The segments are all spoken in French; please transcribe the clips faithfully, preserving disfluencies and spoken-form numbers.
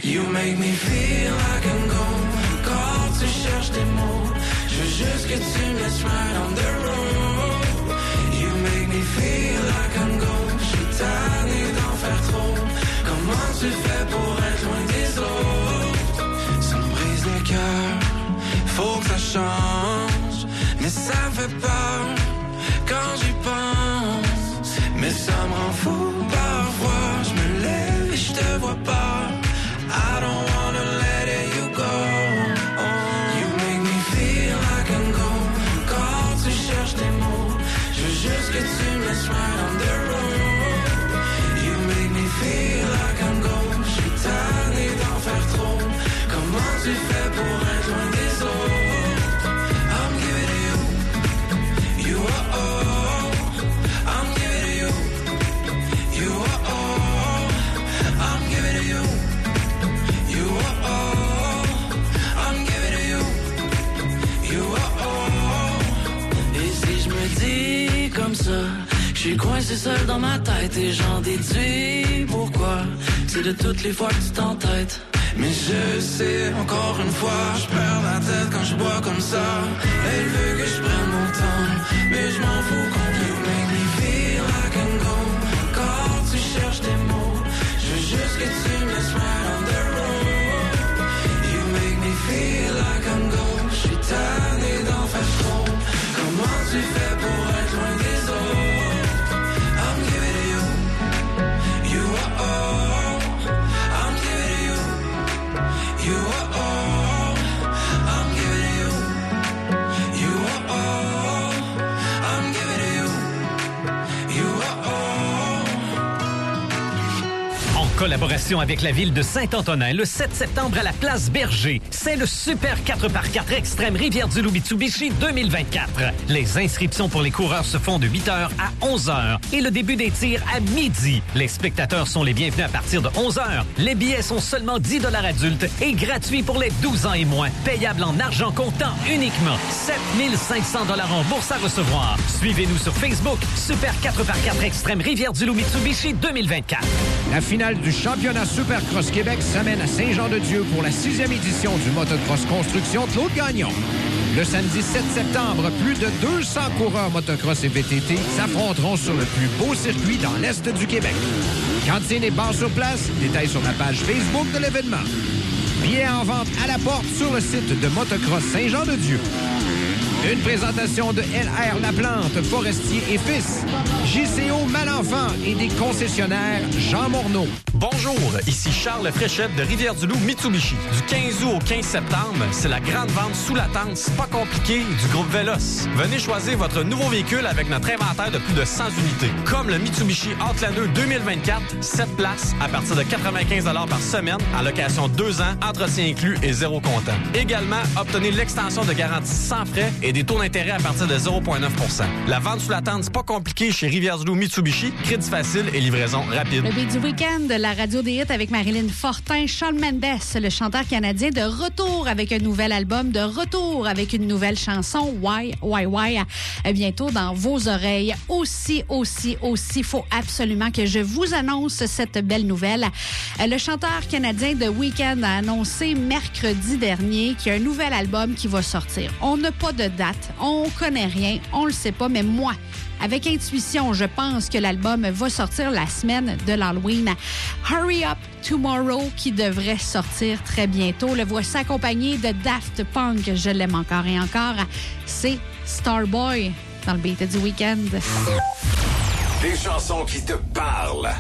You make me feel like I'm gone. Quand tu cherches tes mots, je veux juste que tu me laisses right on the road. You make me feel like I'm gone. J'suis tanné d'en faire trop. Comment tu fais pour être loin des autres? Ça me brise le cœur, faut que ça change. Mais ça me fait peur quand j'y pense. Mais ça me rend fou parfois. Je me lève et je te vois pas. I don't wanna let you go. You make me feel like I'm gone. Quand tu cherches tes mots, je veux juste que tu me laisses right on the road. You make me feel like I'm gone. J'suis tanné d'en faire trop. Comment tu fais pour être loin des autres? I'm giving to you. You are all. I'm giving to you. You are all. I'm giving to you. You are all. I'm giving to you. You are all. Et si je me dis comme ça, je suis coincé seul dans ma tête et j'en déduis pourquoi. C'est de toutes les fois que tu t'entêtes. Mais je sais, encore une fois, je perds la tête quand je bois comme ça. Elle veut que je prenne mon temps, mais je m'en fous quand you make me feel like I'm gone. Quand tu cherches tes mots, je veux juste que tu me laisses right on the road. You make me feel like I'm gone. J'suis tanné d'en faire trop. Comment tu fais pour être loin des autres? I'm giving to you. You are all. I'm giving to you. You are all. I'm giving to you. You are all. I'm giving to you. You are all. En collaboration avec la ville de Saint-Antonin, le sept septembre à la place Berger, c'est le Super quatre par quatre Extrême Rivière-du-Loup Mitsubishi deux mille vingt-quatre. Les inscriptions pour les coureurs se font de huit heures à onze heures et le début des tirs à midi. Les spectateurs sont les bienvenus à partir de onze heures. Les billets sont seulement dix dollars adultes et gratuits pour les douze ans et moins. Payable en argent comptant uniquement. sept mille cinq cents dollars en bourse à recevoir. Suivez-nous sur Facebook. Super quatre par quatre Extrême Rivière-du-Loup Mitsubishi deux mille vingt-quatre. La finale du championnat Supercross Québec s'amène à Saint-Jean-de-Dieu pour la sixième édition du Motocross Construction Claude Gagnon. Le samedi sept septembre, plus de deux cents coureurs motocross et V T T s'affronteront sur le plus beau circuit dans l'Est du Québec. Cantine et bar sur place, détails sur la page Facebook de l'événement. Billets en vente à la porte sur le site de Motocross Saint-Jean-de-Dieu. Une présentation de L R Laplante, Forestier et Fils, J C O Malenfant et des concessionnaires Jean Morneau. Bonjour, ici Charles Fréchette de Rivière-du-Loup Mitsubishi. Du quinze août au quinze septembre, c'est la grande vente sous la tente C'est pas compliqué du groupe Vélos. Venez choisir votre nouveau véhicule avec notre inventaire de plus de cent unités. Comme le Mitsubishi Outlander deux mille vingt-quatre, sept places à partir de quatre-vingt-quinze dollars par semaine, en location deux ans, entretien inclus et zéro comptant. Également, obtenez l'extension de garantie sans frais et des taux d'intérêt à partir de zéro virgule neuf pour cent. La vente sous la tente C'est pas compliqué chez Rivière-du-Loup Mitsubishi, crédit facile et livraison rapide. Le beat du week-end de la radio des hits avec Marilyn Fortin, Shawn Mendes, le chanteur canadien, de retour avec un nouvel album, de retour avec une nouvelle chanson, Why, Why, Why, bientôt dans vos oreilles. Aussi, aussi, aussi, faut absolument que je vous annonce cette belle nouvelle. Le chanteur canadien de Weeknd a annoncé mercredi dernier qu'il y a un nouvel album qui va sortir. On n'a pas de date, on connaît rien, on le sait pas, mais moi, avec intuition, je pense que l'album va sortir la semaine de l'Halloween. Hurry Up Tomorrow, qui devrait sortir très bientôt. Le voici accompagné de Daft Punk, je l'aime encore et encore. C'est Starboy dans le beat du week-end. Des chansons qui te parlent.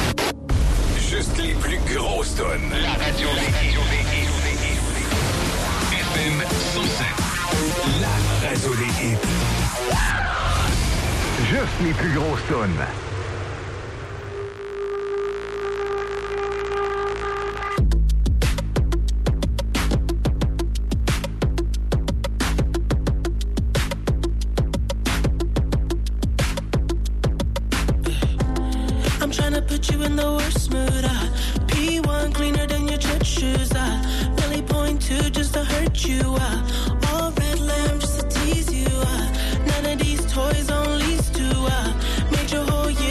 Juste les plus grosses tonnes. La radio des hits. F M cent sept. La radio des hits. Juste les plus grosses tonnes. I'm trying to put you in the worst mood. Uh, P one cleaner than your church shoes. Uh, really point two just to hurt you. Uh, all red lamb just to tease you. Uh, none of these toys on lease to. Uh, made your whole year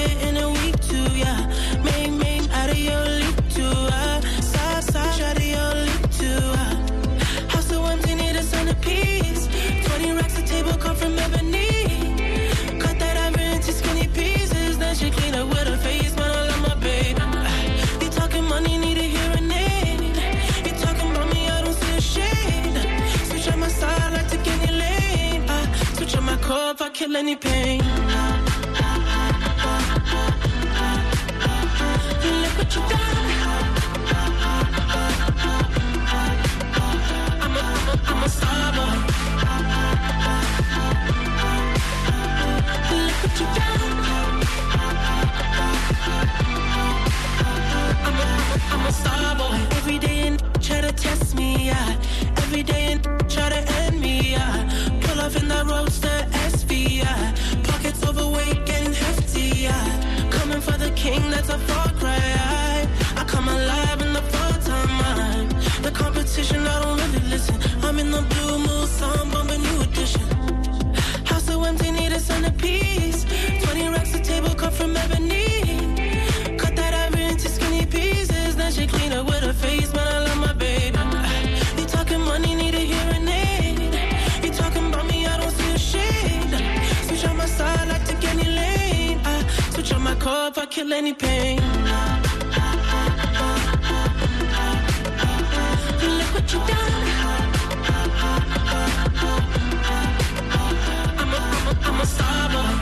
kill any pain. Look what you done. I'm a, I'm a, I'm a star boy. Look what you done. I'm a, I'm a star boy. Every day and try to test me, yeah. Every day and try to end me, yeah. Pull off in the roadster S V, yeah. Pockets overweight, getting hefty, yeah. Coming for the king, that's a far cry. I, I come alive in the full time. The competition, I don't really listen. I'm in the blue moon, some bumping new edition. House so empty, need a centerpiece. Twenty racks a table cut from ebony. Cut that ivory into skinny pieces. Then she clean up with her face, but I love my baby. You talking money, need a hearing aid. You talking about me, I don't see a shade. Switch on my side, I take any lane. I switch on my car if I kill any pain. Look what you done. I'm a, I'm a, I'm a star boy.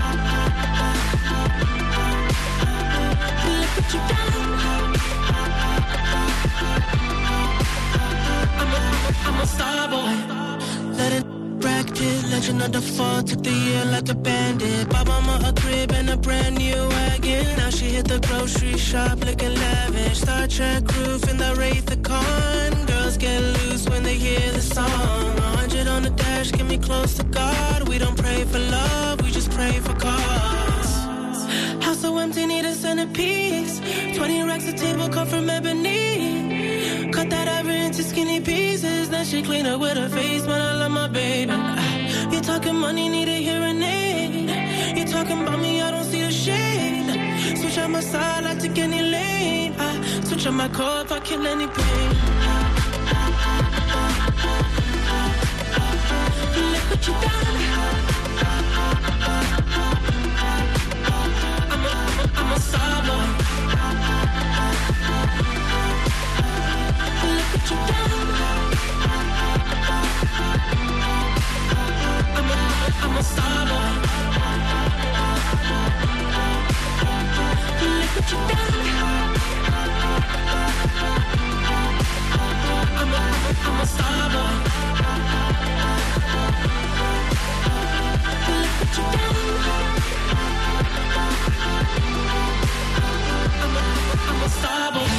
Look what you done. I'm a, I'm a star boy. Let it Brad Pitt, legend of the fall, took the year like a bandit. Bought mama a crib and a brand new wagon. Now she hit the grocery shop looking lavish. Star Trek roof in the Wraith the Con. Girls get loose when they hear the song. A hundred on the dash, get me close to God. We don't pray for love, we just pray for cause. House so empty, need a centerpiece. Twenty racks a table cut from ebony. Cut that ivory into skinny pieces. Then she clean up with her face, but I love my baby. You talking money, need a hearing aid. You talking about me, I don't see the shade. Switch on my side, I take any lane. I switch on my car if I kill any pain. Look what you done. I'm a, I'm a, I'm a star boy. Look what you done. I'm a, I'm a star boy. Look what you done. I'm a, I'm a star boy. Look what you done. I'm a, I'm a star boy.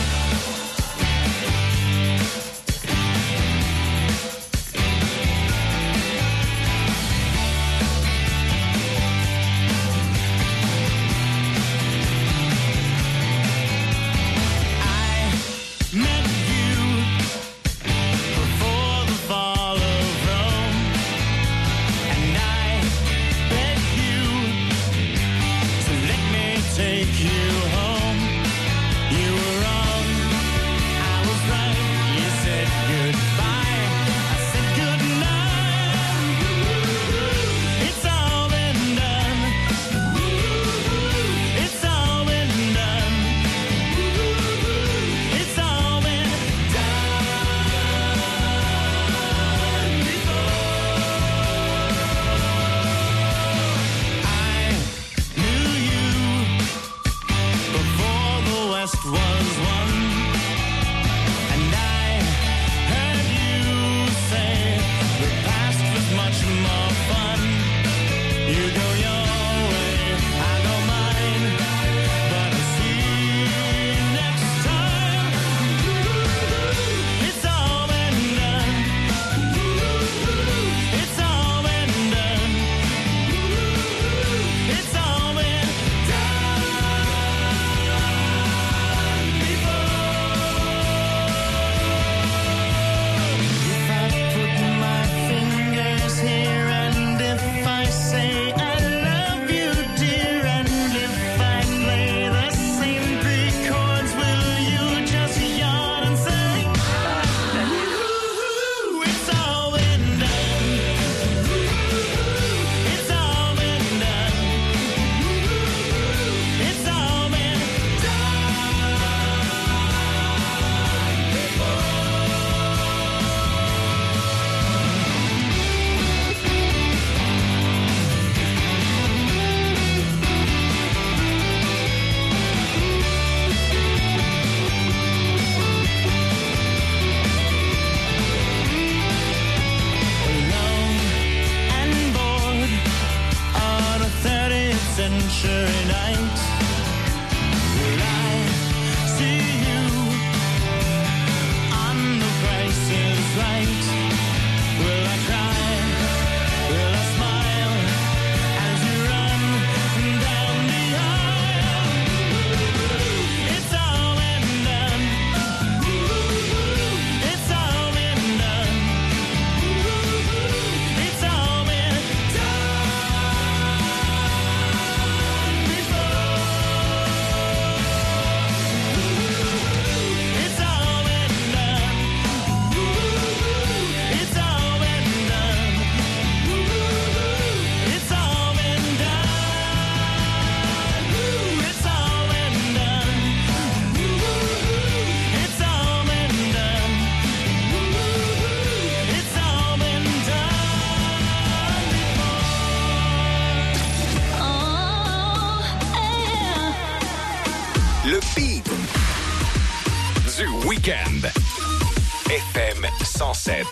week-end. F M cent sept.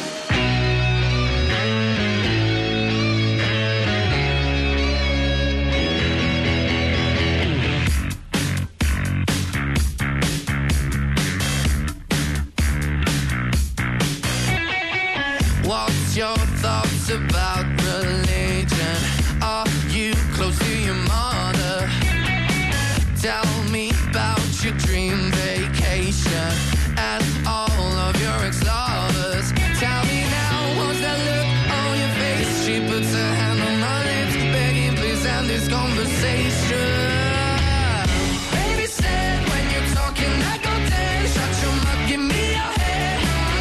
What's your thoughts about religion? Are you close to your mother? Tell me about your dream vacation and all of your ex-lovers. Tell me now, what's that look on your face? She puts her hand on my lips, begging please end this conversation. Baby said when you're talking I go dead. Shut your mouth, give me your head.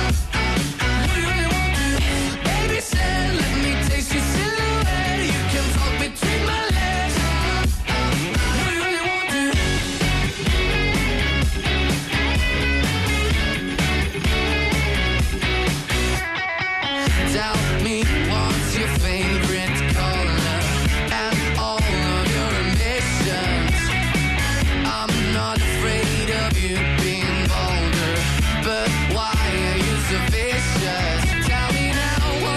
Said, let me taste your silhouette. You can talk between my legs. Do you really want to? Tell me what's your favorite color and all of your ambitions. I'm not afraid of you being bolder, but why are you so vicious? Tell me now.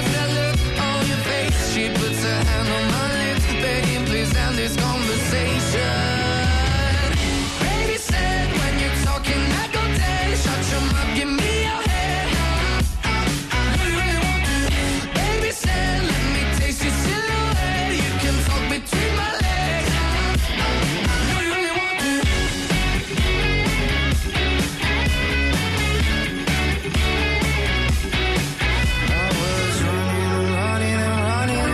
She puts her hand on my lips, begging please end this conversation. Baby said when you're talking I go dead. Shut your mouth, give me your head. Do you really want to? Baby said let me taste your silhouette. You can talk between my legs. Do you really want to? I was running, running, running.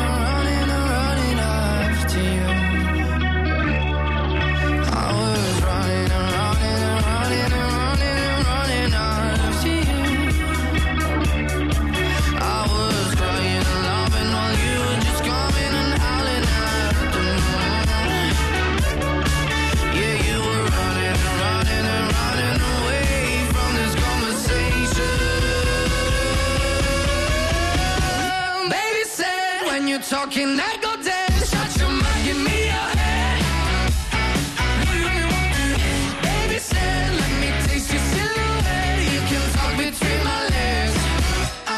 Talking that go